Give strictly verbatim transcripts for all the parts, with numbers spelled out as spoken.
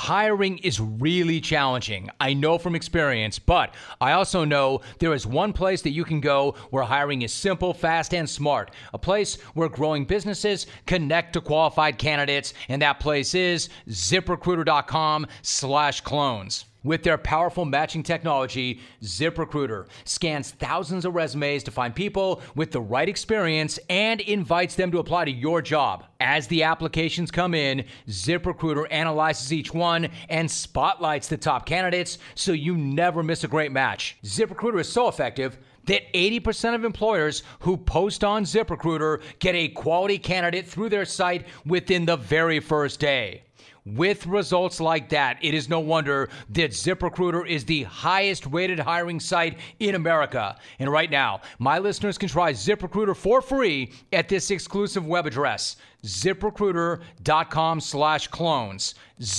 Hiring is really challenging. I know from experience, but I also know there is one place that you can go where hiring is simple, fast, and smart. A place where growing businesses connect to qualified candidates, and that place is ZipRecruiter.com slash clones. With their powerful matching technology, ZipRecruiter scans thousands of resumes to find people with the right experience and invites them to apply to your job. As the applications come in, ZipRecruiter analyzes each one and spotlights the top candidates so you never miss a great match. ZipRecruiter is so effective that eighty percent of employers who post on ZipRecruiter get a quality candidate through their site within the very first day. With results like that, it is no wonder that ZipRecruiter is the highest rated hiring site in America. And right now, my listeners can try ZipRecruiter for free at this exclusive web address, ZipRecruiter.com slash clones.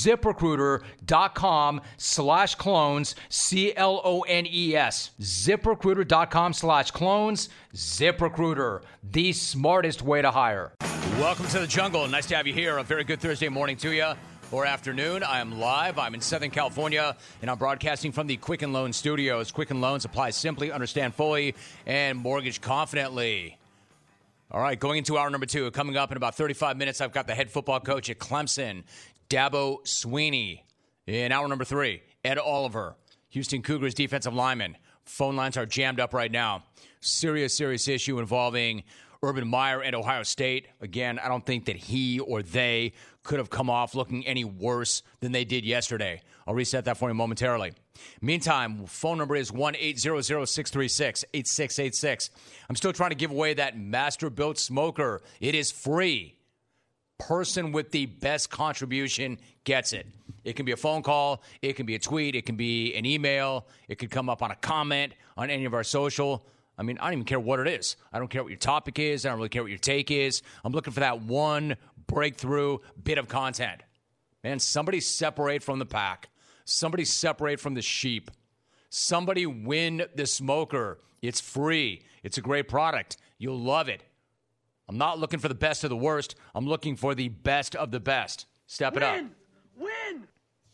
ZipRecruiter.com slash clones, C L O N E S. ZipRecruiter.com slash clones. ZipRecruiter, the smartest way to hire. Welcome to the jungle. Nice to have you here. A very good Thursday morning to you. Or afternoon. I am live. I'm in Southern California, and I'm broadcasting from the Quicken Loans studios. Quicken Loans apply simply, understand fully, and mortgage confidently. All right, going into hour number two. Coming up in about thirty-five minutes, I've got the head football coach at Clemson, Dabo Swinney. In hour number three, Ed Oliver, Houston Cougars defensive lineman. Phone lines are jammed up right now. Serious, serious issue involving Urban Meyer and Ohio State. Again, I don't think that he or they could have come off looking any worse than they did yesterday. I'll reset that for you momentarily. Meantime, phone number is one eight hundred, six three six, eight six eight six. I'm still trying to give away that Master-Built Smoker. It is free. Person with the best contribution gets it. It can be a phone call. It can be a tweet. It can be an email. It could come up on a comment on any of our social. I mean, I don't even care what it is. I don't care what your topic is. I don't really care what your take is. I'm looking for that one breakthrough bit of content. Man, somebody separate from the pack. Somebody separate from the sheep. Somebody win the smoker. It's free. It's a great product. You'll love it. I'm not looking for the best of the worst. I'm looking for the best of the best. Step win. it up. Win!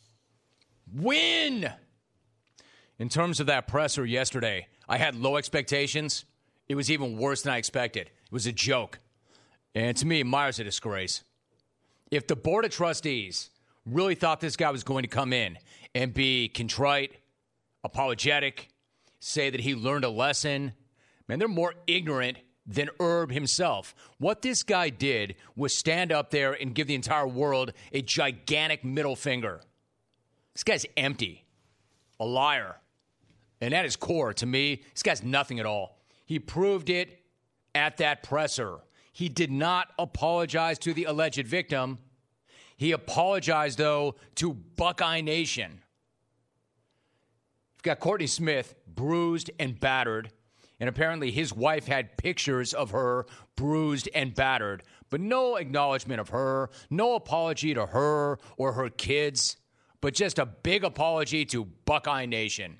Win! In terms of that presser yesterday, I had low expectations. It was even worse than I expected. It was a joke. And to me, Meyer's a disgrace. If the Board of Trustees really thought this guy was going to come in and be contrite, apologetic, say that he learned a lesson, man, they're more ignorant than Herb himself. What this guy did was stand up there and give the entire world a gigantic middle finger. This guy's empty, a liar. And at his core, to me, this guy's nothing at all. He proved it at that presser. He did not apologize to the alleged victim. He apologized, though, to Buckeye Nation. You've got Courtney Smith bruised and battered, and apparently his wife had pictures of her bruised and battered, but no acknowledgement of her, no apology to her or her kids, but just a big apology to Buckeye Nation.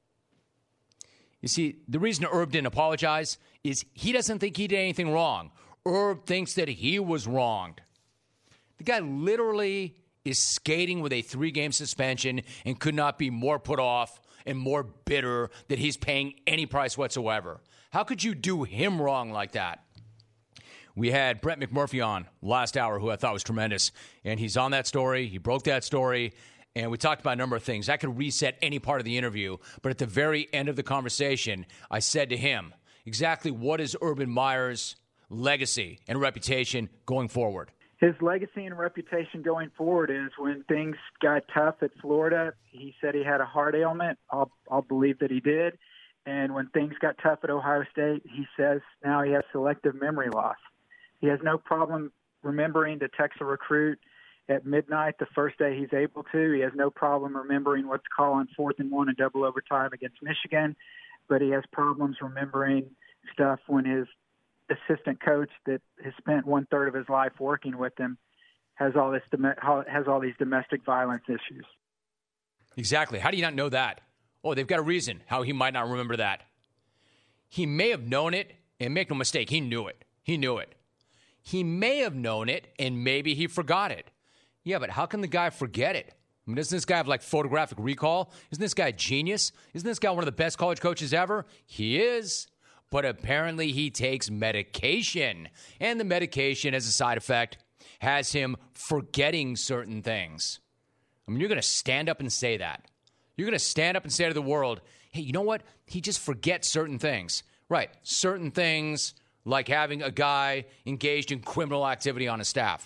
You see, the reason Herb didn't apologize is he doesn't think he did anything wrong. Herb thinks that he was wronged. The guy literally is skating with a three-game suspension and could not be more put off and more bitter that he's paying any price whatsoever. How could you do him wrong like that? We had Brett McMurphy on last hour, who I thought was tremendous, and he's on that story. He broke that story. And we talked about a number of things. I could reset any part of the interview, but at the very end of the conversation, I said to him, exactly what is Urban Meyer's legacy and reputation going forward? His legacy and reputation going forward is when things got tough at Florida, he said he had a heart ailment. I'll, I'll believe that he did. And when things got tough at Ohio State, he says now he has selective memory loss. He has no problem remembering to text a recruit at midnight the first day he's able to. He has no problem remembering what to call on fourth and one and double overtime against Michigan, but he has problems remembering stuff when his assistant coach that has spent one third of his life working with him has all this has all these domestic violence issues. Exactly. How do you not know that? Oh, they've got a reason how he might not remember that. He may have known it, and make no mistake, he knew it. He knew it. He may have known it, and maybe he forgot it. Yeah, but how can the guy forget it? I mean, doesn't this guy have, like, photographic recall? Isn't this guy a genius? Isn't this guy one of the best college coaches ever? He is. But apparently he takes medication. And the medication, as a side effect, has him forgetting certain things. I mean, you're going to stand up and say that. You're going to stand up and say to the world, hey, you know what? He just forgets certain things. Right. Certain things like having a guy engaged in criminal activity on his staff.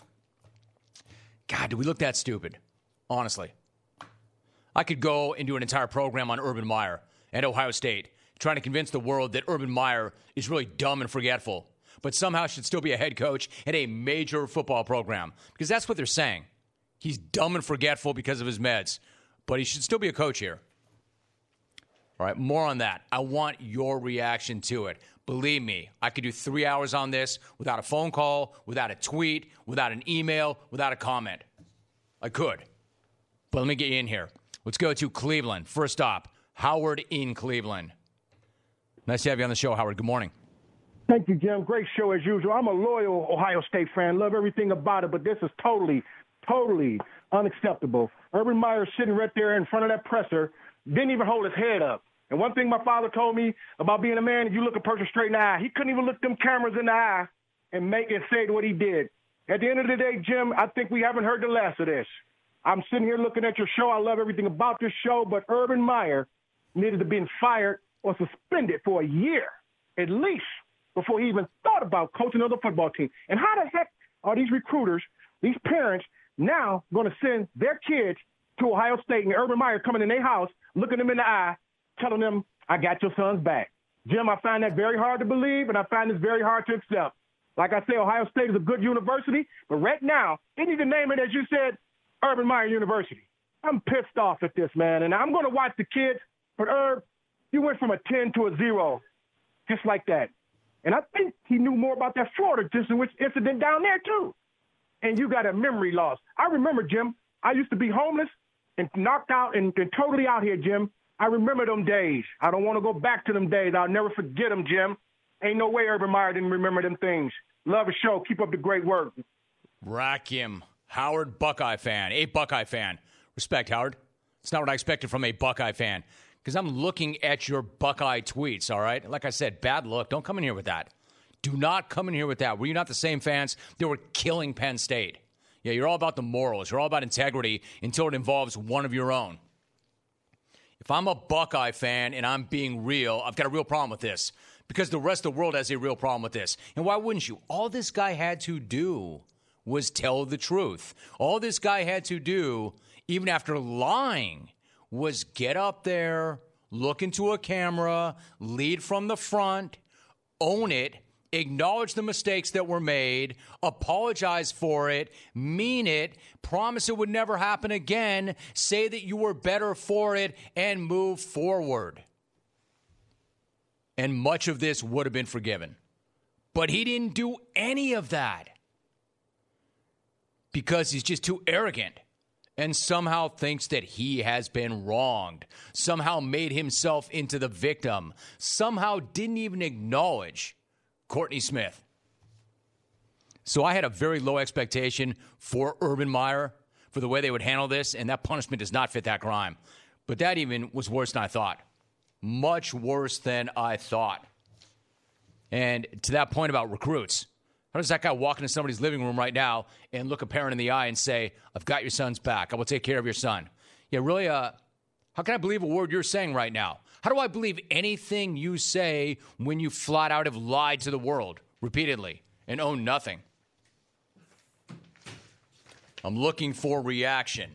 God, do we look that stupid? Honestly. I could go and do an entire program on Urban Meyer and Ohio State, trying to convince the world that Urban Meyer is really dumb and forgetful, but somehow should still be a head coach at a major football program. Because that's what they're saying. He's dumb and forgetful because of his meds, but he should still be a coach here. All right, more on that. I want your reaction to it. Believe me, I could do three hours on this without a phone call, without a tweet, without an email, without a comment. I could. But let me get you in here. Let's go to Cleveland. First stop, Howard in Cleveland. Nice to have you on the show, Howard. Good morning. Thank you, Jim. Great show as usual. I'm a loyal Ohio State fan. Love everything about it, but this is totally, totally unacceptable. Urban Meyer sitting right there in front of that presser, didn't even hold his head up. And one thing my father told me about being a man, if you look a person straight in the eye, he couldn't even look them cameras in the eye and make and say what he did. At the end of the day, Jim, I think we haven't heard the last of this. I'm sitting here looking at your show. I love everything about this show, but Urban Meyer needed to be fired or suspended for a year at least before he even thought about coaching another football team. And how the heck are these recruiters, these parents, now going to send their kids to Ohio State and Urban Meyer coming in their house, looking them in the eye, telling them, I got your son's back? Jim, I find that very hard to believe, and I find this very hard to accept. Like I say, Ohio State is a good university, but right now, they need to name it, as you said, Urban Meyer University. I'm pissed off at this, man, and I'm going to watch the kids. But Herb, you went from a ten to a zero, just like that. And I think he knew more about that Florida incident down there, too. And you got a memory loss. I remember, Jim, I used to be homeless and knocked out and, and totally out here, Jim. I remember them days. I don't want to go back to them days. I'll never forget them, Jim. Ain't no way Urban Meyer didn't remember them things. Love the show. Keep up the great work. Rack him. Howard, Buckeye fan. A Buckeye fan. Respect, Howard. It's not what I expected from a Buckeye fan. Because I'm looking at your Buckeye tweets, all right? Like I said, bad look. Don't come in here with that. Do not come in here with that. Were you not the same fans that were killing Penn State? Yeah, you're all about the morals. You're all about integrity until it involves one of your own. If I'm a Buckeye fan and I'm being real, I've got a real problem with this because the rest of the world has a real problem with this. And why wouldn't you? All this guy had to do was tell the truth. All this guy had to do, even after lying, was get up there, look into a camera, lead from the front, own it, acknowledge the mistakes that were made, apologize for it, mean it, promise it would never happen again, say that you were better for it, and move forward. And much of this would have been forgiven. But he didn't do any of that because he's just too arrogant and somehow thinks that he has been wronged, somehow made himself into the victim, somehow didn't even acknowledge Courtney Smith. So I had a very low expectation for Urban Meyer for the way they would handle this, and that punishment does not fit that crime. But that even was worse than I thought. Much worse than I thought. And to that point about recruits, how does that guy walk into somebody's living room right now and look a parent in the eye and say, I've got your son's back. I will take care of your son. Yeah, really, uh, how can I believe a word you're saying right now? How do I believe anything you say when you flat out have lied to the world repeatedly and own nothing? I'm looking for reaction.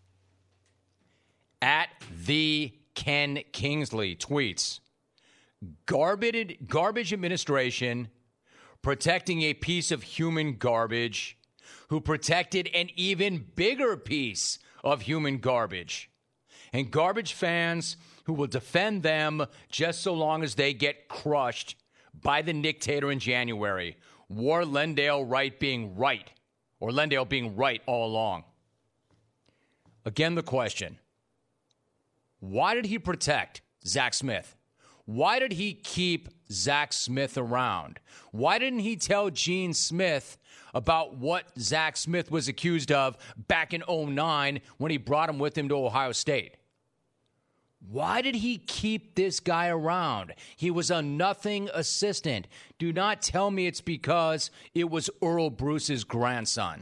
At the Ken Kingsley tweets, garbage, garbage administration protecting a piece of human garbage who protected an even bigger piece of human garbage. And garbage fans who will defend them just so long as they get crushed by the dictator in January. War Lendale Wright being right, or Lendale being right all along. Again, the question, why did he protect Zach Smith? Why did he keep Zach Smith around? Why didn't he tell Gene Smith about what Zach Smith was accused of back in oh nine when he brought him with him to Ohio State? Why did he keep this guy around? He was a nothing assistant. Do not tell me it's because it was Earl Bruce's grandson.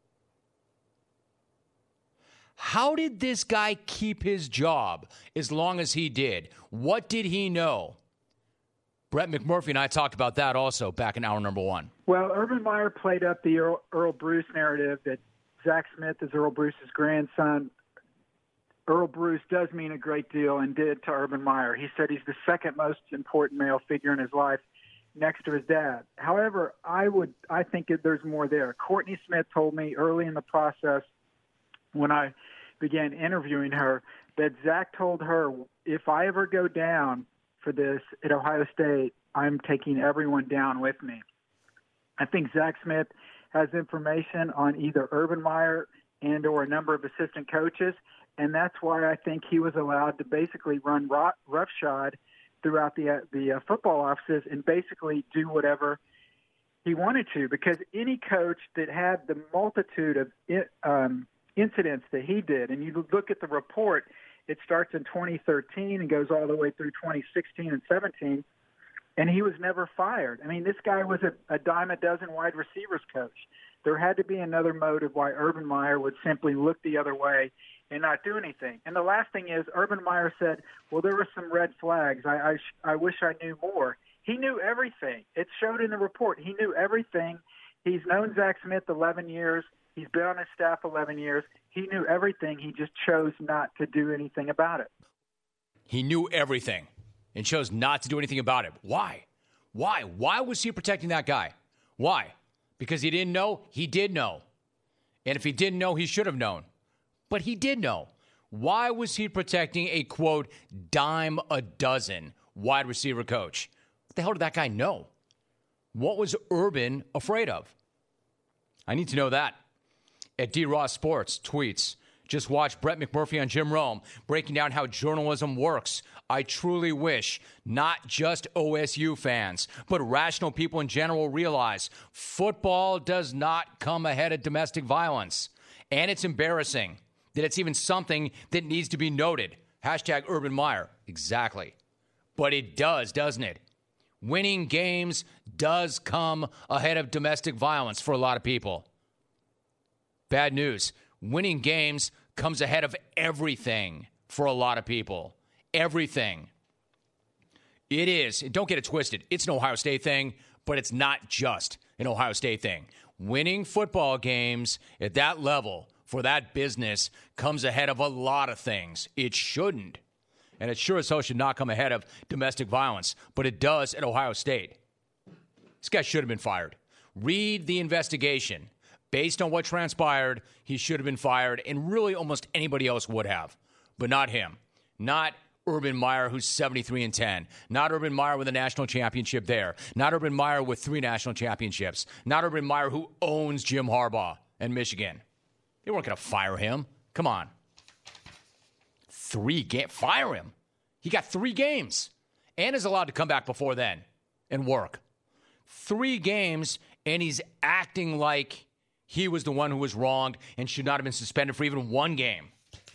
How did this guy keep his job as long as he did? What did he know? Brett McMurphy and I talked about that also back in hour number one. Well, Urban Meyer played up the Earl, Earl Bruce narrative that Zach Smith is Earl Bruce's grandson. Earl Bruce does mean a great deal and did to Urban Meyer. He said he's the second most important male figure in his life next to his dad. However, I would I think that there's more there. Courtney Smith told me early in the process when I began interviewing her that Zach told her, if I ever go down for this at Ohio State, I'm taking everyone down with me. I think Zach Smith has information on either Urban Meyer and or a number of assistant coaches, and that's why I think he was allowed to basically run roughshod throughout the uh, the uh, football offices and basically do whatever he wanted to, because any coach that had the multitude of um, incidents that he did, and you look at the report, it starts in twenty thirteen and goes all the way through twenty sixteen and seventeen, and he was never fired. I mean, this guy was a, a dime a dozen wide receivers coach. There had to be another motive why Urban Meyer would simply look the other way and not do anything. And the last thing is, Urban Meyer said, well, there were some red flags. I, I, I wish I knew more. He knew everything. It showed in the report. He knew everything. He's known Zach Smith eleven years. He's been on his staff eleven years. He knew everything. He just chose not to do anything about it. He knew everything and chose not to do anything about it. Why? Why? Why was he protecting that guy? Why? Because he didn't know? He did know. And if he didn't know, he should have known. But he did know. Why was he protecting a, quote, dime a dozen wide receiver coach? What the hell did that guy know? What was Urban afraid of? I need to know that. At D. Ross Sports tweets, just watch Brett McMurphy on Jim Rome breaking down how journalism works. I truly wish not just O S U fans, but rational people in general realize football does not come ahead of domestic violence. And it's embarrassing that it's even something that needs to be noted. Hashtag Urban Meyer. Exactly. But it does, doesn't it? Winning games does come ahead of domestic violence for a lot of people. Bad news. Winning games comes ahead of everything for a lot of people. Everything. It is. Don't get it twisted. It's an Ohio State thing, but it's not just an Ohio State thing. Winning football games at that level for that business comes ahead of a lot of things. It shouldn't. And it sure as hell should not come ahead of domestic violence, but it does at Ohio State. This guy should have been fired. Read the investigation. Based on what transpired, he should have been fired, and really almost anybody else would have, but not him. Not Urban Meyer, who's seventy-three and ten. Not Urban Meyer with a national championship there. Not Urban Meyer with three national championships. Not Urban Meyer, who owns Jim Harbaugh and Michigan. They weren't going to fire him. Come on. Three games. Fire him. He got three games and is allowed to come back before then and work. Three games, and he's acting like he was the one who was wronged and should not have been suspended for even one game.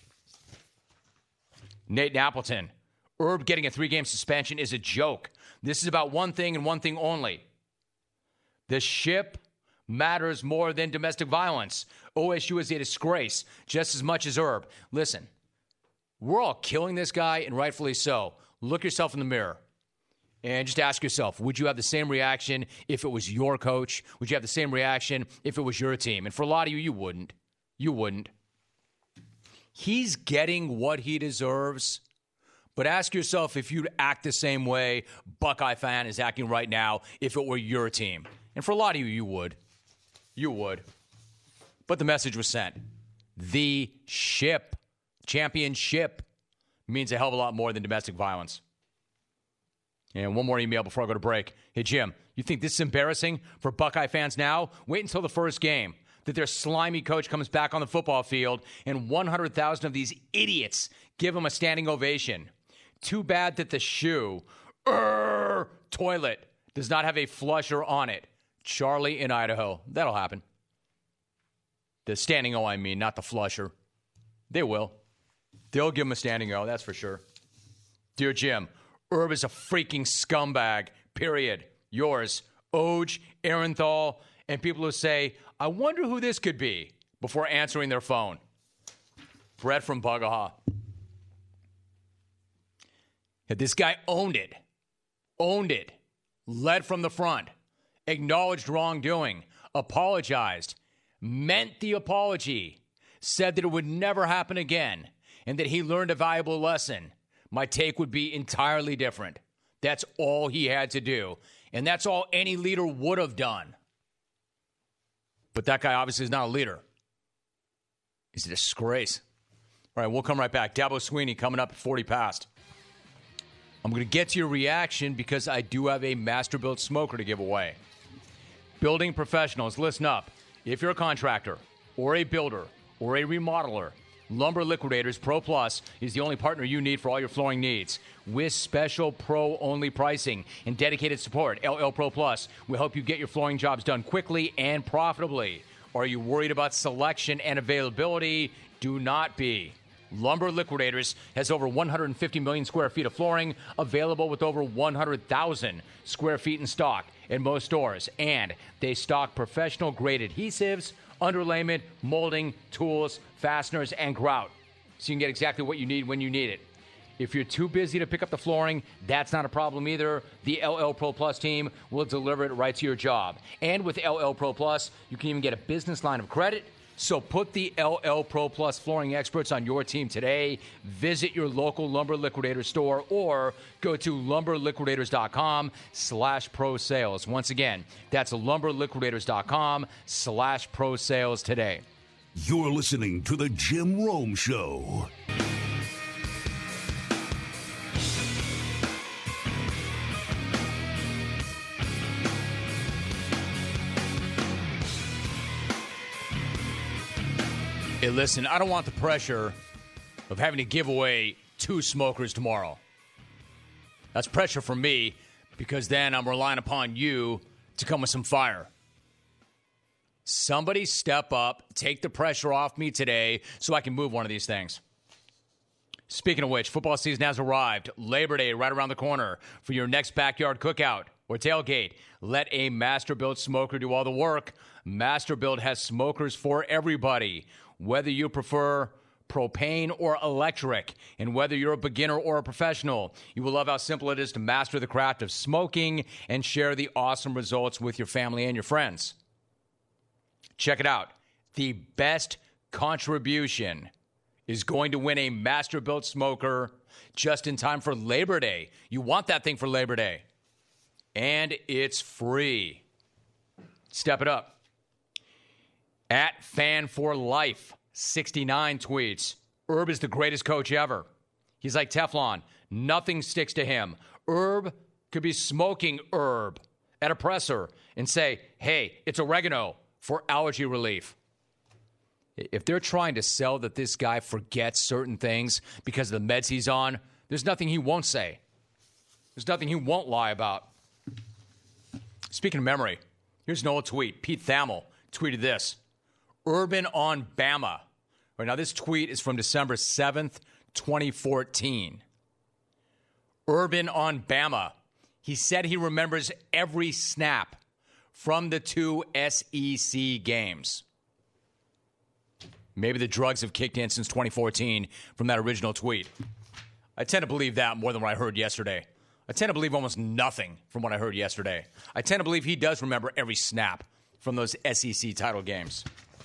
Nate Appleton, Herb getting a three-game suspension is a joke. This is about one thing and one thing only. The ship matters more than domestic violence. O S U is a disgrace just as much as Herb. Listen, we're all killing this guy, and rightfully so. Look yourself in the mirror. And just ask yourself, would you have the same reaction if it was your coach? Would you have the same reaction if it was your team? And for a lot of you, you wouldn't. You wouldn't. He's getting what he deserves. But ask yourself if you'd act the same way Buckeye fan is acting right now if it were your team. And for a lot of you, you would. You would. But the message was sent. The ship, championship, means a hell of a lot more than domestic violence. And one more email before I go to break. Hey, Jim, you think this is embarrassing for Buckeye fans now? Wait until the first game that their slimy coach comes back on the football field and one hundred thousand of these idiots give him a standing ovation. Too bad that the shoe, er, toilet does not have a flusher on it. Charlie in Idaho. That'll happen. The standing O, I mean, not the flusher. They will. They'll give him a standing O, that's for sure. Dear Jim, Herb is a freaking scumbag, period. Yours, Oj, Arenthal, and people who say, I wonder who this could be, before answering their phone. Brett from Bugaha. Yeah, this guy owned it. Owned it. Led from the front. Acknowledged wrongdoing. Apologized. Meant the apology. Said that it would never happen again. And that he learned a valuable lesson. My take would be entirely different. That's all he had to do. And that's all any leader would have done. But that guy obviously is not a leader. He's a disgrace. All right, we'll come right back. Dabo Sweeney coming up at forty past. I'm going to get to your reaction because I do have a Masterbuilt smoker to give away. Building professionals, listen up. If you're a contractor or a builder or a remodeler, Lumber Liquidators Pro Plus is the only partner you need for all your flooring needs. With special pro-only pricing and dedicated support, L L Pro Plus will help you get your flooring jobs done quickly and profitably. Are you worried about selection and availability? Do not be. Lumber Liquidators has over one hundred fifty million square feet of flooring available with over one hundred thousand square feet in stock in most stores. And they stock professional-grade adhesives, underlayment, molding, tools, fasteners, and grout. So you can get exactly what you need when you need it. If you're too busy to pick up the flooring, that's not a problem either. The L L Pro Plus team will deliver it right to your job. And with L L Pro Plus, you can even get a business line of credit. So put the L L Pro Plus flooring experts on your team today. Visit your local Lumber Liquidator store or go to lumberliquidators.com slash pro sales. Once again, that's lumberliquidators.com slash pro sales today. You're listening to The Jim Rome Show. Hey, listen, I don't want the pressure of having to give away two smokers tomorrow. That's pressure for me because then I'm relying upon you to come with some fire. Somebody step up, take the pressure off me today so I can move one of these things. Speaking of which, football season has arrived. Labor Day right around the corner. For your next backyard cookout or tailgate, let a Masterbuilt smoker do all the work. Masterbuilt has smokers for everybody. Whether you prefer propane or electric, and whether you're a beginner or a professional, you will love how simple it is to master the craft of smoking and share the awesome results with your family and your friends. Check it out. The best contribution is going to win a Masterbuilt smoker just in time for Labor Day. You want that thing for Labor Day. And it's free. Step it up. At Fan for Life, sixty-nine tweets, Herb is the greatest coach ever. He's like Teflon. Nothing sticks to him. Herb could be smoking herb at a presser and say, hey, it's oregano for allergy relief. If they're trying to sell that this guy forgets certain things because of the meds he's on, there's nothing he won't say. There's nothing he won't lie about. Speaking of memory, here's an old tweet. Pete Thamel tweeted this. Urban on Bama. Right, now, this tweet is from December seventh, twenty fourteen. Urban on Bama. He said he remembers every snap from the two S E C games. Maybe the drugs have kicked in since twenty fourteen from that original tweet. I tend to believe that more than what I heard yesterday. I tend to believe almost nothing from what I heard yesterday. I tend to believe he does remember every snap from those S E C title games.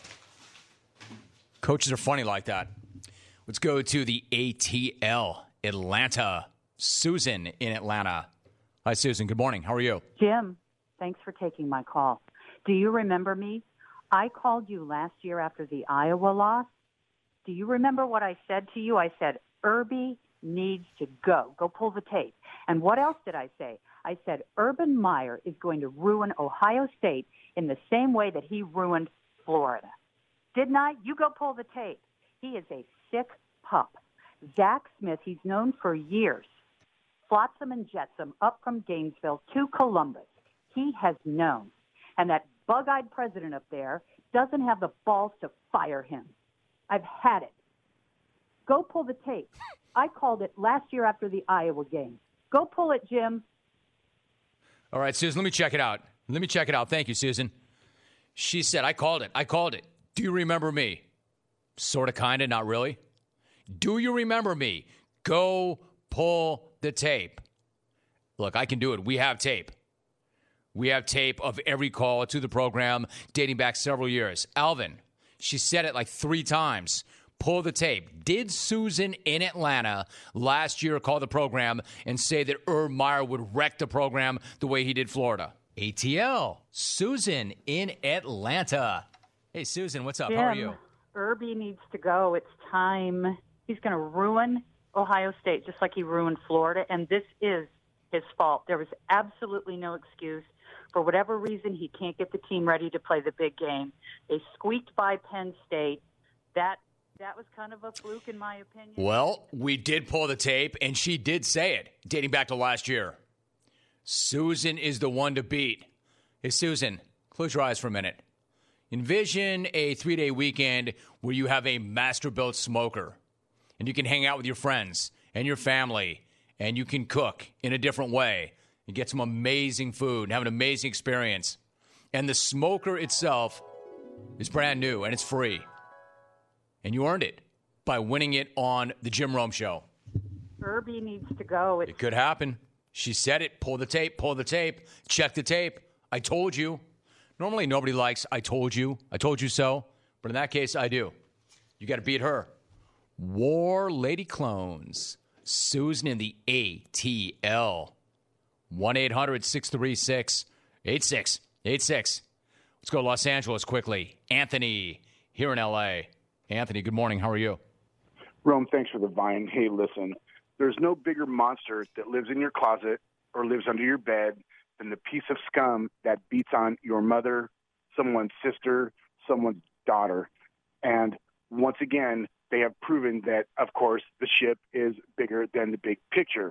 Coaches are funny like that. Let's go to the A T L, Atlanta. Susan in Atlanta. Hi, Susan. Good morning. How are you? Jim, thanks for taking my call. Do you remember me? I called you last year after the Iowa loss. Do you remember what I said to you? I said, Irby needs to go. Go pull the tape. And what else did I say? I said, Urban Meyer is going to ruin Ohio State in the same way that he ruined Florida. Didn't I? You go pull the tape. He is a sick pup. Zach Smith, he's known for years flotsam and jetsam up from Gainesville to Columbus. He has known. And that bug-eyed president up there doesn't have the balls to fire him. I've had it. Go pull the tape. I called it last year after the Iowa game. Go pull it, Jim. All right, Susan, let me check it out. Let me check it out. Thank you, Susan. She said, I called it. I called it. Do you remember me? Sort of, kind of, not really. Do you remember me? Go pull the tape. Look, I can do it. We have tape. We have tape of every call to the program dating back several years. Alvin, she said it like three times. Pull the tape. Did Susan in Atlanta last year call the program and say that Herb Meyer would wreck the program the way he did Florida? A T L. Susan in Atlanta. Hey, Susan, what's up? Jim, How are you? Irby needs to go. It's time. He's going to ruin Ohio State just like he ruined Florida, and this is his fault. There was absolutely no excuse. For whatever reason, he can't get the team ready to play the big game. They squeaked by Penn State. That That was kind of a fluke, in my opinion. Well, we did pull the tape, and she did say it, dating back to last year. Susan is the one to beat. Hey, Susan, close your eyes for a minute. Envision a three-day weekend where you have a master-built smoker, and you can hang out with your friends and your family, and you can cook in a different way and get some amazing food and have an amazing experience. And the smoker itself is brand new, and it's free. And you earned it by winning it on the Jim Rome Show. Irby needs to go. It's- it could happen. She said it. Pull the tape. Pull the tape. Check the tape. I told you. Normally, nobody likes I told you. I told you so. But in that case, I do. You got to beat her. War Lady Clones. Susan in the A T L. one eight hundred six three six eight six eight six. Let's go to Los Angeles quickly. Anthony here in L A. Anthony, good morning. How are you? Rome, thanks for the vine. Hey, listen, there's no bigger monster that lives in your closet or lives under your bed than the piece of scum that beats on your mother, someone's sister, someone's daughter. And once again, they have proven that, of course, the ship is bigger than the big picture.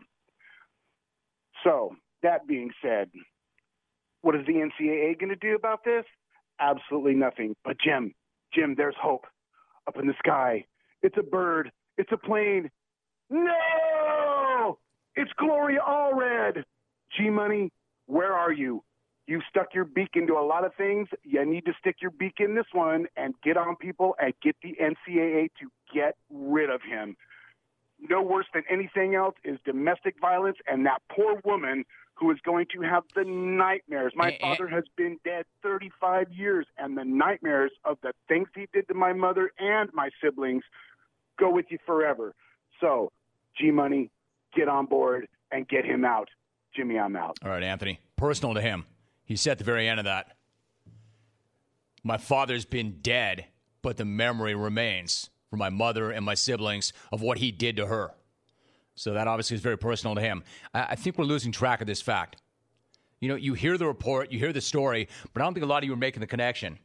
So, that being said, what is the N C double A going to do about this? Absolutely nothing. But, Jim, Jim, there's hope. Up in the sky. It's a bird. It's a plane. No! It's Gloria Allred. G-Money, where are you? You've stuck your beak into a lot of things. You need to stick your beak in this one and get on people and get the N C double A to get rid of him. No worse than anything else is domestic violence and that poor woman who is going to have the nightmares. My and, father has been dead thirty-five years, and the nightmares of the things he did to my mother and my siblings go with you forever. So, G-Money, get on board and get him out. Jimmy, I'm out. All right, Anthony. Personal to him. He said at the very end of that, my father's been dead, but the memory remains for my mother and my siblings of what he did to her. So that obviously is very personal to him. I, I think we're losing track of this fact. You know, you hear the report, you hear the story, but I don't think a lot of you are making the connection.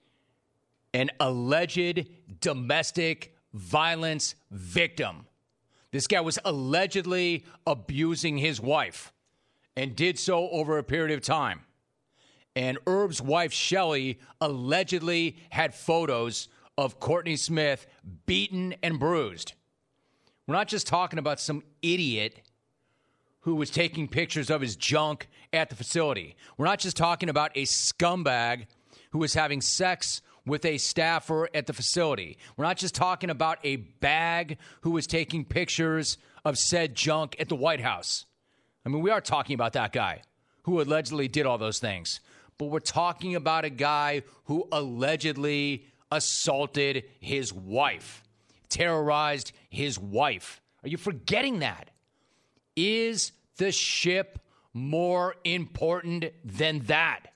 An alleged domestic violence victim. This guy was allegedly abusing his wife and did so over a period of time. And Herb's wife, Shelley, allegedly had photos of Courtney Smith beaten and bruised. We're not just talking about some idiot who was taking pictures of his junk at the facility. We're not just talking about a scumbag who was having sex with a staffer at the facility. We're not just talking about a bag who was taking pictures of said junk at the White House. I mean, we are talking about that guy who allegedly did all those things. But we're talking about a guy who allegedly assaulted his wife, terrorized his wife. Are you forgetting that? Is the ship more important than that?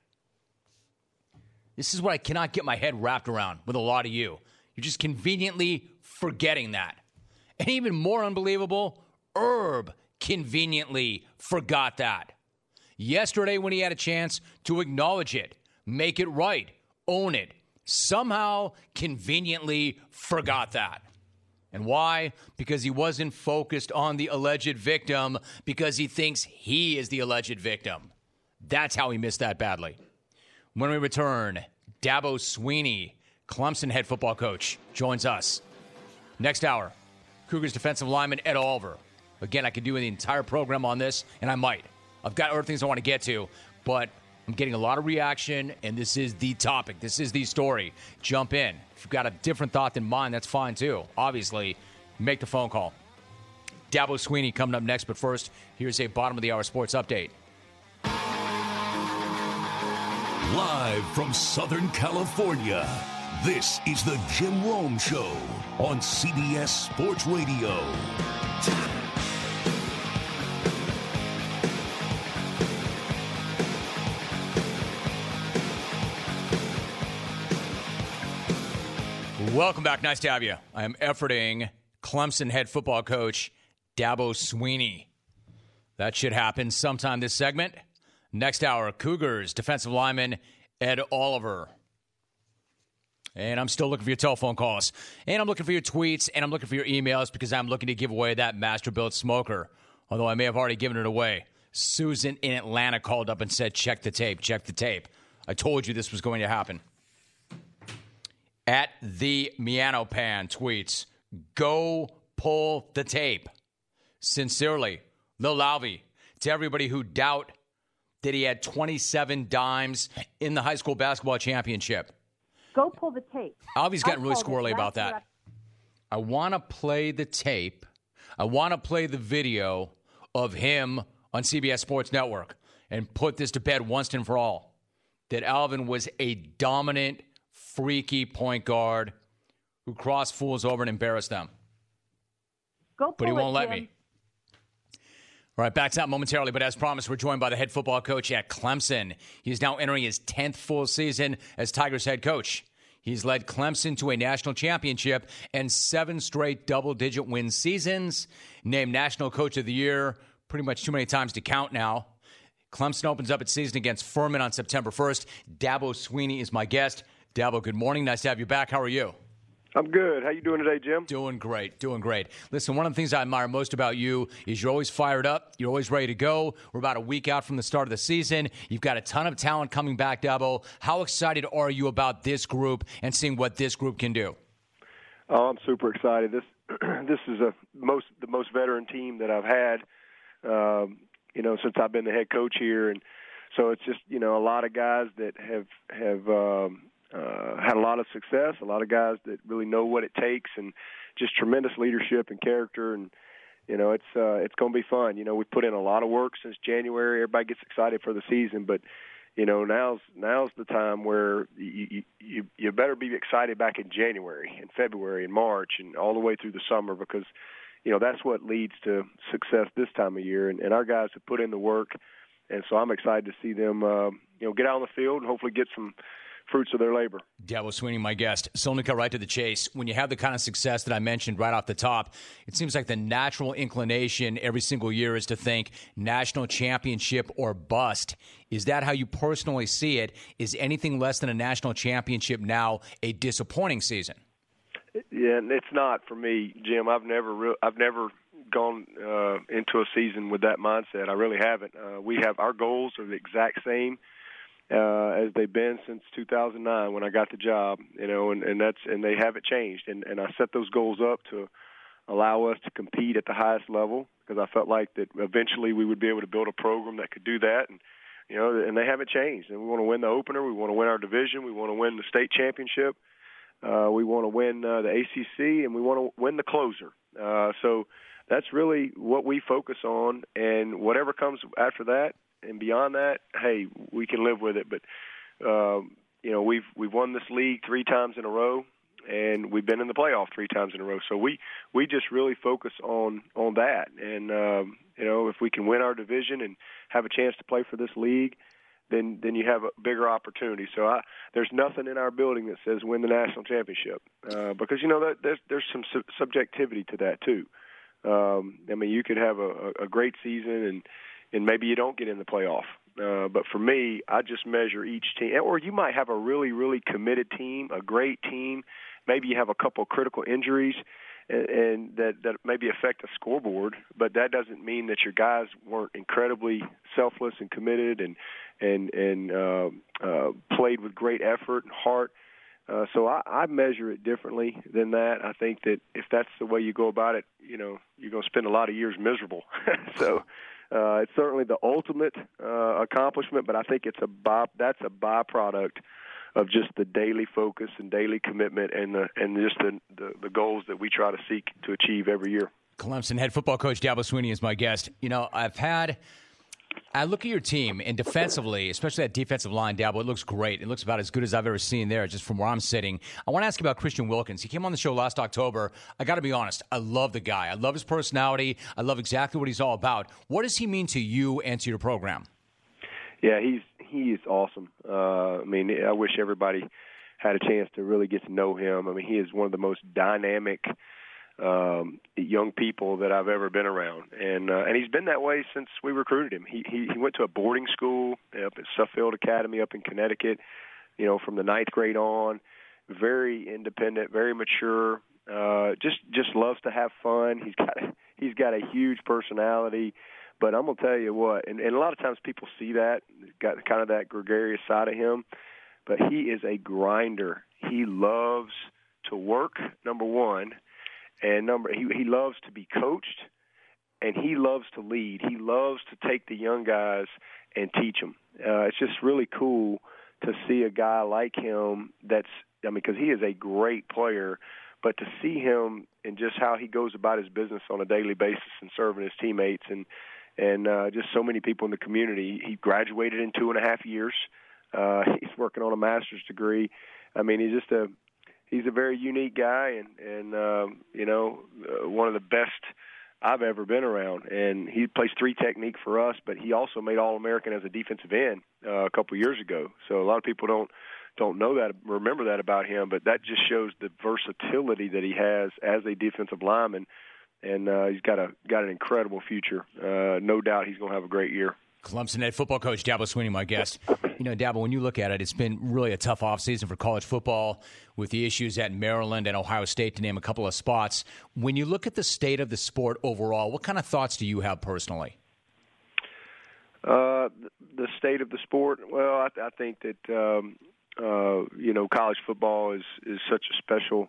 This is what I cannot get my head wrapped around with a lot of you. You're just conveniently forgetting that. And even more unbelievable, Herb conveniently forgot that. Yesterday when he had a chance to acknowledge it, make it right, own it, somehow conveniently forgot that. And why? Because he wasn't focused on the alleged victim, because he thinks he is the alleged victim. That's how he missed that badly. When we return, Dabo Swinney, Clemson head football coach, joins us. Next hour, Cougars defensive lineman Ed Oliver. Again, I could do the entire program on this, and I might. I've got other things I want to get to, but I'm getting a lot of reaction, and this is the topic. This is the story. Jump in. If you've got a different thought than mine, that's fine, too. Obviously, make the phone call. Dabo Swinney coming up next, but first, here's a bottom-of-the-hour sports update. Live from Southern California, this is the Jim Rome Show on C B S Sports Radio. Welcome back. Nice to have you. I am efforting Clemson head football coach Dabo Swinney. That should happen sometime this segment. Next hour, Cougars defensive lineman Ed Oliver. And I'm still looking for your telephone calls. And I'm looking for your tweets. And I'm looking for your emails because I'm looking to give away that Masterbuilt smoker. Although I may have already given it away. Susan in Atlanta called up and said, check the tape, check the tape. I told you this was going to happen. At the Miano Pan tweets, go pull the tape. Sincerely, Lil Lalvey, to everybody who doubt that he had twenty-seven dimes in the high school basketball championship. Go pull the tape. Alvy's gotten really called it. squirrely about That's that. I want to play the tape. I want to play the video of him on C B S Sports Network and put this to bed once and for all. That Alvin was a dominant, freaky point guard who crossed fools over and embarrassed them. Go pull But he won't it, let Jim. me. All right, back to that momentarily, but as promised, we're joined by the head football coach at Clemson. He's now entering his tenth full season as Tigers head coach. He's led Clemson to a national championship and seven straight double-digit win seasons. Named National Coach of the Year pretty much too many times to count now. Clemson opens up its season against Furman on September first. Dabo Swinney is my guest. Dabo, good morning. Nice to have you back. How are you? I'm good. How you doing today, Jim? Doing great. Doing great. Listen, one of the things I admire most about you is you're always fired up. You're always ready to go. We're about a week out from the start of the season. You've got a ton of talent coming back, Dabo. How excited are you about this group and seeing what this group can do? Oh, I'm super excited. This this is a most the most veteran team that I've had, um, you know, since I've been the head coach here, and so it's just you know a lot of guys that have have. Um, Uh, had a lot of success, a lot of guys that really know what it takes, and just tremendous leadership and character. And you know, it's uh, it's going to be fun. You know, we put in a lot of work since January. Everybody gets excited for the season, but you know, now's now's the time where you you you better be excited back in January and February and March and all the way through the summer, because you know that's what leads to success this time of year. And, and our guys have put in the work, and so I'm excited to see them uh, you know get out on the field and hopefully get some fruits of their labor. Dabo Swinney, my guest. So let me cut right to the chase. When you have the kind of success that I mentioned right off the top, it seems like the natural inclination every single year is to think national championship or bust. Is that how you personally see it? Is anything less than a national championship now a disappointing season? Yeah, it's not for me, Jim. I've never, re- I've never gone uh, into a season with that mindset. I really haven't. Uh, we have our goals are the exact same Uh, as they've been since two thousand nine when I got the job, you know, and, and that's and they haven't changed. And, and I set those goals up to allow us to compete at the highest level, because I felt like that eventually we would be able to build a program that could do that. And you know, and they haven't changed. And we want to win the opener, we want to win our division, we want to win the state championship, uh, we want to win uh, the A C C, and we want to win the closer. Uh, so that's really what we focus on, and whatever comes after that. And beyond that, hey, we can live with it. But um, you know, we've we've won this league three times in a row, and we've been in the playoff three times in a row. So we, we just really focus on on that. And um, you know, if we can win our division and have a chance to play for this league, then then you have a bigger opportunity. So I, there's nothing in our building that says win the national championship, uh, because you know that there's there's some su- subjectivity to that too. Um, I mean, you could have a, a great season and. and maybe you don't get in the playoff. Uh, but for me, I just measure each team. Or you might have a really, really committed team, a great team. Maybe you have a couple of critical injuries, and, and that, that maybe affect the scoreboard, but that doesn't mean that your guys weren't incredibly selfless and committed and and and uh, uh, played with great effort and heart. Uh, so I, I measure it differently than that. I think that if that's the way you go about it, you know, you're going to spend a lot of years miserable. so uh, it's certainly the ultimate uh, accomplishment, but I think it's a by, that's a byproduct of just the daily focus and daily commitment and the, and just the, the, the goals that we try to seek to achieve every year. Clemson head football coach Dabo Swinney is my guest. You know, I've had – I look at your team, and defensively, especially that defensive line, Dabo, it looks great. It looks about as good as I've ever seen there, just from where I'm sitting. I want to ask you about Christian Wilkins. He came on the show last October. I got to be honest, I love the guy. I love his personality. I love exactly what he's all about. What does he mean to you and to your program? Yeah, he's he is awesome. Uh, I mean, I wish everybody had a chance to really get to know him. I mean, he is one of the most dynamic um, young people that I've ever been around, and uh, and he's been that way since we recruited him. He he, he went to a boarding school up at Suffield Academy up in Connecticut, you know, from the ninth grade on. Very independent, very mature. Uh, just just loves to have fun. He's got a, he's got a huge personality. But I'm going to tell you what, and, and a lot of times people see that, got kind of that gregarious side of him, but he is a grinder. He loves to work, number one, and number he, he loves to be coached, and he loves to lead. He loves to take the young guys and teach them. Uh, it's just really cool to see a guy like him that's, I mean, because he is a great player, but to see him and just how he goes about his business on a daily basis and serving his teammates and and uh, just so many people in the community. He graduated in two and a half years. Uh, he's working on a master's degree. I mean, he's just a he's a very unique guy, and and uh, you know, uh, one of the best I've ever been around. And he plays three technique for us, but he also made All-American as a defensive end uh, a couple years ago. So a lot of people don't don't know that, remember that about him, but that just shows the versatility that he has as a defensive lineman. And uh, he's got a got an incredible future. Uh, no doubt he's going to have a great year. Clemson head football coach Dabo Swinney, my guest. You know, Dabo, when you look at it, it's been really a tough offseason for college football with the issues at Maryland and Ohio State, to name a couple of spots. When you look at the state of the sport overall, what kind of thoughts do you have personally? Uh, the state of the sport, well, I, I think that, um, uh, you know, college football is, is such a special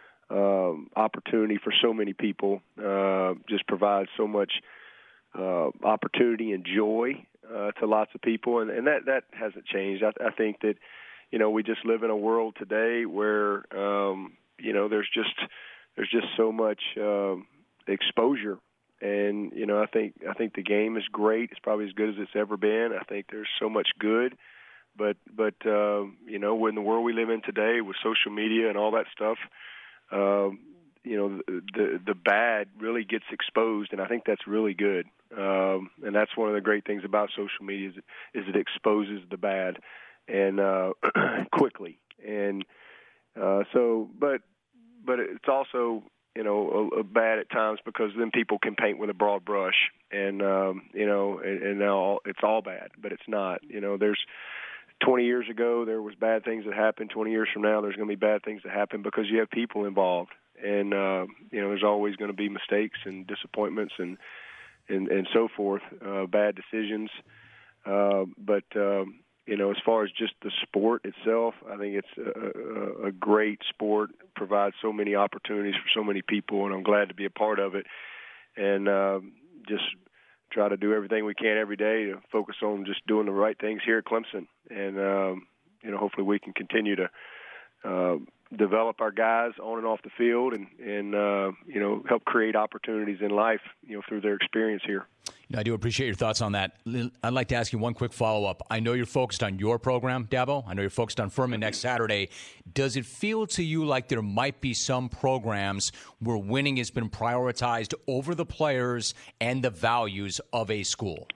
Um, opportunity for so many people, uh, just provides so much uh, opportunity and joy uh, to lots of people, and, and that, that hasn't changed. I, I think that, you know, we just live in a world today where, um, you know, there's just there's just so much uh, exposure, and you know, I think I think the game is great. It's probably as good as it's ever been. I think there's so much good, but but uh, you know, in the world we live in today with social media and all that stuff. Um, you know, the, the the bad really gets exposed, and I think that's really good. Um, and that's one of the great things about social media is it, is it exposes the bad and uh, quickly. And uh, so, but but it's also, you know, a, a bad at times because then people can paint with a broad brush, and um, you know, and, and now it's all bad, but it's not. You know, there's. twenty years ago, there was bad things that happened. twenty years from now, there's going to be bad things that happen because you have people involved. And, uh, you know, there's always going to be mistakes and disappointments and and, and so forth, uh, bad decisions. Uh, but, um, you know, as far as just the sport itself, I think it's a, a great sport, provides so many opportunities for so many people, and I'm glad to be a part of it. And uh, just try to do everything we can every day to focus on just doing the right things here at Clemson. And, um, you know, hopefully we can continue to uh, develop our guys on and off the field and, and uh, you know, help create opportunities in life, you know, through their experience here. You know, I do appreciate your thoughts on that. I'd like to ask you one quick follow-up. I know you're focused on your program, Dabo. I know you're focused on Furman next Saturday. Does it feel to you like there might be some programs where winning has been prioritized over the players and the values of a school?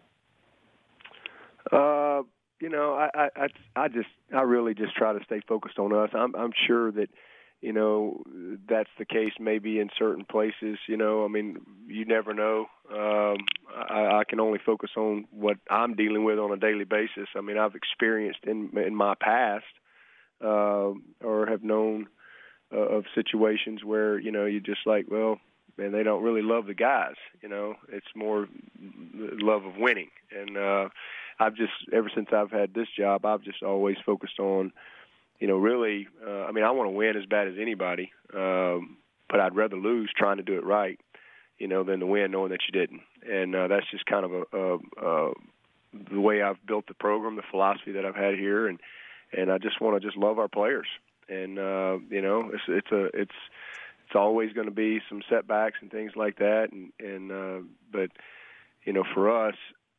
Uh, you know, I, I, I just, I really just try to stay focused on us. I'm, I'm sure that, you know, that's the case maybe in certain places. You know, I mean, you never know. Um, I, I can only focus on what I'm dealing with on a daily basis. I mean, I've experienced in in my past uh, or have known uh, of situations where, you know, you're just like, well, man, they don't really love the guys. You know, it's more the love of winning. And uh, I've just, ever since I've had this job, I've just always focused on, you know, really, uh, I mean, I want to win as bad as anybody, um, but I'd rather lose trying to do it right, you know, than to win knowing that you didn't. And uh, that's just kind of a, a, a the way I've built the program, the philosophy that I've had here, and and I just want to just love our players. And uh, you know, it's it's a it's it's always going to be some setbacks and things like that. And and uh, but you know, for us,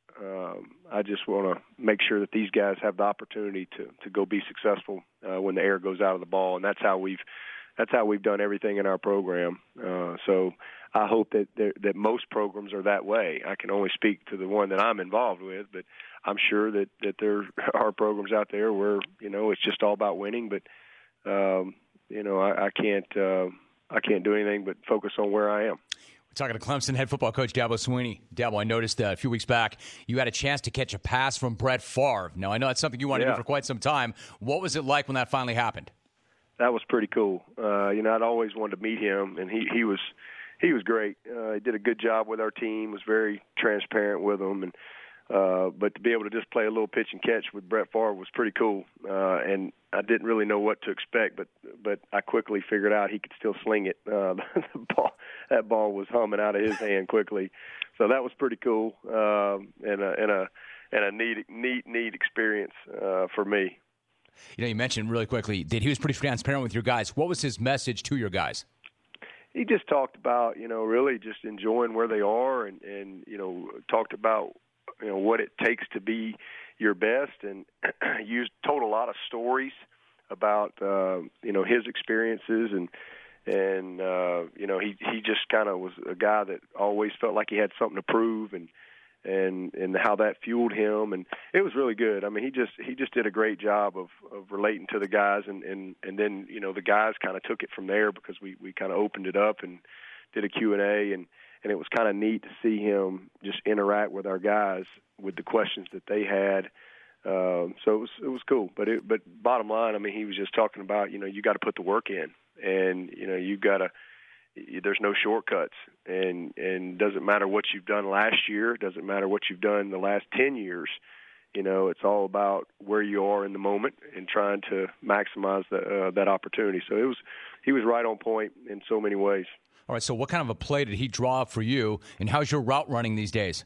um, I just want to make sure that these guys have the opportunity to to go be successful uh, when the air goes out of the ball, and that's how we've that's how we've done everything in our program. Uh, so. I hope that that most programs are that way. I can only speak to the one that I'm involved with, but I'm sure that, that there are programs out there where, you know, it's just all about winning. But, um, you know, I, I can't uh, I can't do anything but focus on where I am. We're talking to Clemson head football coach Dabo Swinney. Dabo, I noticed uh, a few weeks back you had a chance to catch a pass from Brett Favre. Now, I know that's something you wanted yeah. to do for quite some time. What was it like when that finally happened? That was pretty cool. Uh, you know, I'd always wanted to meet him, and he, he was – He was great. Uh, he did a good job with our team, was very transparent with them. And uh, but to be able to just play a little pitch and catch with Brett Favre was pretty cool. Uh, and I didn't really know what to expect, but but I quickly figured out he could still sling it. Uh, the ball, that ball was humming out of his hand quickly. So that was pretty cool um, and, a, and, a, and a neat, neat, neat experience uh, for me. You know, you mentioned really quickly that he was pretty transparent with your guys. What was his message to your guys? He just talked about, you know, really just enjoying where they are and, and, you know, talked about, you know, what it takes to be your best, and used told a lot of stories about, uh, you know, his experiences. And, and uh, you know, he, he just kind of was a guy that always felt like he had something to prove, and and and how that fueled him. And it was really good. I mean, he just he just did a great job of, of relating to the guys, and, and, and then, you know, the guys kind of took it from there, because we, we kind of opened it up and did a Q and A, and, and it was kind of neat to see him just interact with our guys with the questions that they had. Um, so it was it was cool. But it, but bottom line, I mean, he was just talking about, you know, you got to put the work in, and, you know, you got to, there's no shortcuts, and and doesn't matter what you've done last year, doesn't matter what you've done the last ten years. You know, it's all about where you are in the moment and trying to maximize the, uh, that opportunity. So it was, he was right on point in so many ways. All right. So what kind of a play did he draw up for you, and how's your route running these days?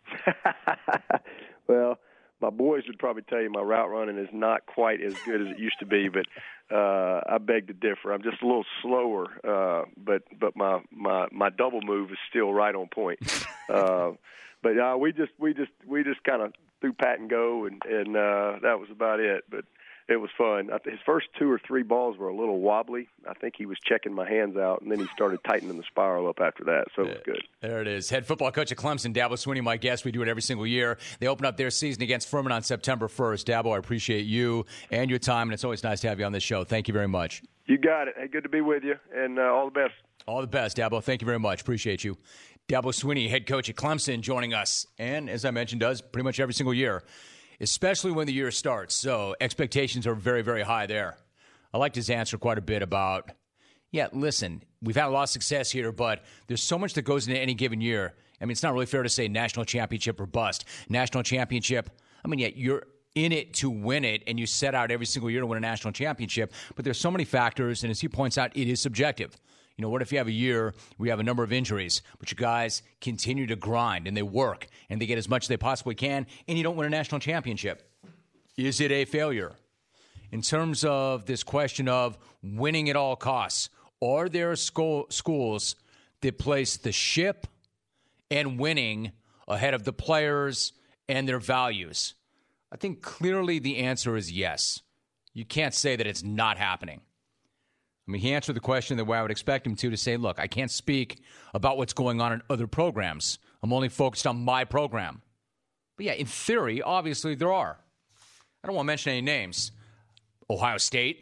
Well, my boys would probably tell you my route running is not quite as good as it used to be, but uh, I beg to differ. I'm just a little slower, uh, but but my, my my double move is still right on point. Uh, but uh, we just we just we just kind of threw pat and go, and and uh, that was about it. But it was fun. His first two or three balls were a little wobbly. I think he was checking my hands out, and then he started tightening the spiral up after that, so it was good. There it is. Head football coach at Clemson, Dabo Swinney, my guest. We do it every single year. They open up their season against Furman on September first. Dabo, I appreciate you and your time, and it's always nice to have you on this show. Thank you very much. You got it. Hey, good to be with you, and uh, all the best. All the best, Dabo. Thank you very much. Appreciate you. Dabo Swinney, head coach at Clemson, joining us, and as I mentioned, does pretty much every single year, especially when the year starts. So expectations are very, very high there. I liked his answer quite a bit about, yeah, listen, we've had a lot of success here, but there's so much that goes into any given year. I mean, it's not really fair to say national championship or bust. National championship, I mean, yeah, you're in it to win it, and you set out every single year to win a national championship, but there's so many factors, and as he points out, it is subjective. You know, what if you have a year where you have a number of injuries, but you guys continue to grind and they work and they get as much as they possibly can, and you don't win a national championship? Is it a failure? In terms of this question of winning at all costs, are there school, schools that place the ship and winning ahead of the players and their values? I think clearly the answer is yes. You can't say that it's not happening. I mean, he answered the question the way I would expect him to, to say, look, I can't speak about what's going on in other programs. I'm only focused on my program. But yeah, in theory, obviously there are. I don't want to mention any names. Ohio State,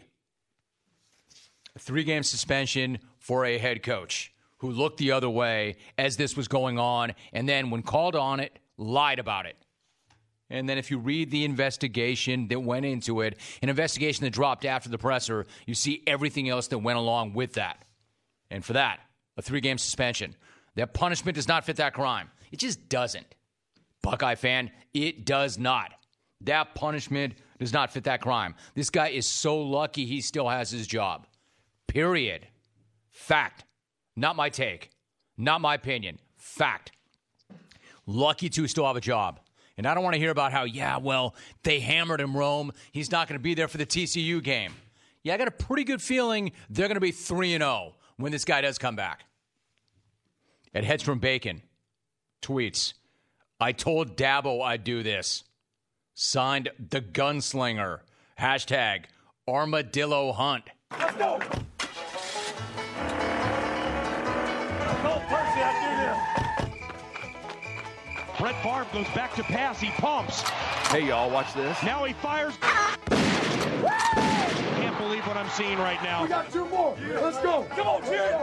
a three-game suspension for a head coach who looked the other way as this was going on, and then when called on it, lied about it. And then if you read the investigation that went into it, an investigation that dropped after the presser, you see everything else that went along with that. And for that, a three-game suspension. That punishment does not fit that crime. It just doesn't. Buckeye fan, it does not. That punishment does not fit that crime. This guy is so lucky he still has his job. Period. Fact. Not my take. Not my opinion. Fact. Lucky to still have a job. And I don't want to hear about how, yeah, well, they hammered him, Rome. He's not going to be there for the T C U game. Yeah, I got a pretty good feeling they're going to be three and oh when this guy does come back. Ed Hedstrom Bacon tweets, I told Dabo I'd do this. Signed the Gunslinger. Hashtag Armadillo Hunt. Let's go. Go, Percy, I do this. Brett Favre goes back to pass. He pumps. Hey, y'all, watch this. Now he fires. Can't believe what I'm seeing right now. We got two more. Let's go. Come on, Jerry.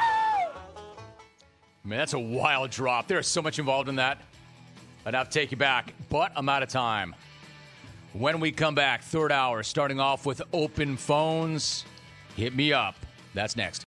Man, that's a wild drop. There's so much involved in that. I'd have to take you back, but I'm out of time. When we come back, third hour, starting off with open phones. Hit me up. That's next.